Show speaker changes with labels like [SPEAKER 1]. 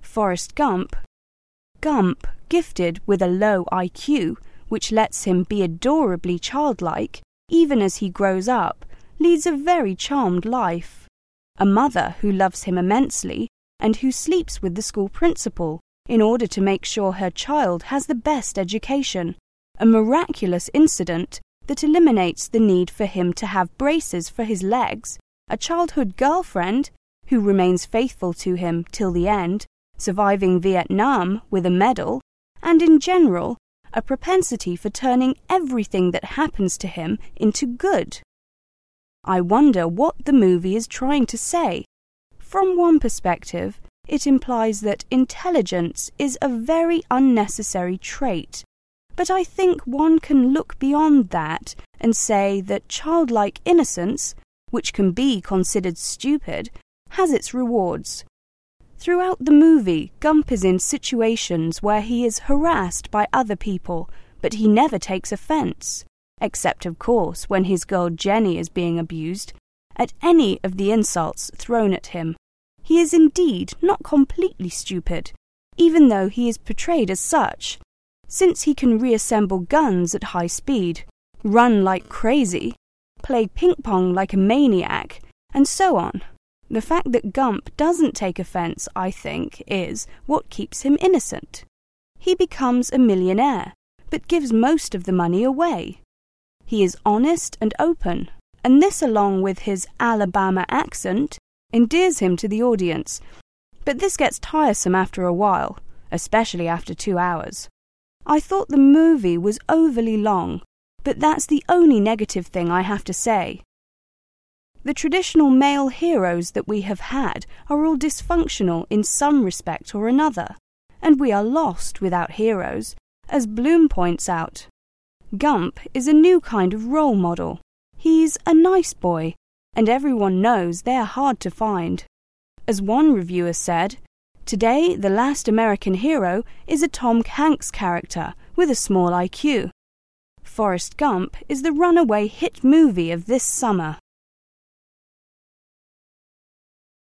[SPEAKER 1] Forrest Gump, gifted with a low IQ, which lets him be adorably childlike, even as he grows up, leads a very charmed life. A mother who loves him immensely and who sleeps with the school principal in order to make sure her child has the best education. A miraculous incident that eliminates the need for him to have braces for his legs. A childhood girlfriend who remains faithful to him till the end, surviving Vietnam with a medal, and in general, a propensity for turning everything that happens to him into good. I wonder what the movie is trying to say. From one perspective, it implies that intelligence is a very unnecessary trait, but I think one can look beyond that and say that childlike innocence, which can be considered stupid, has its rewards. Throughout the movie, Gump is in situations where he is harassed by other people, but he never takes offence, except of course when his girl Jenny is being abused, at any of the insults thrown at him. He is indeed not completely stupid, even though he is portrayed as such, since he can reassemble guns at high speed, run like crazy, play ping-pong like a maniac, and so on. The fact that Gump doesn't take offence, I think, is what keeps him innocent. He becomes a millionaire, but gives most of the money away. He is honest and open, and this, along with his Alabama accent, endears him to the audience. But this gets tiresome after a while, especially after 2 hours. I thought the movie was overly long, but that's the only negative thing I have to say. The traditional male heroes that we have had are all dysfunctional in some respect or another, and we are lost without heroes, as Bloom points out. Gump is a new kind of role model. He's a nice boy, and everyone knows they are hard to find. As one reviewer said, "Today the last American hero is a Tom Hanks character with a small IQ." Forrest Gump is the runaway hit movie of this summer.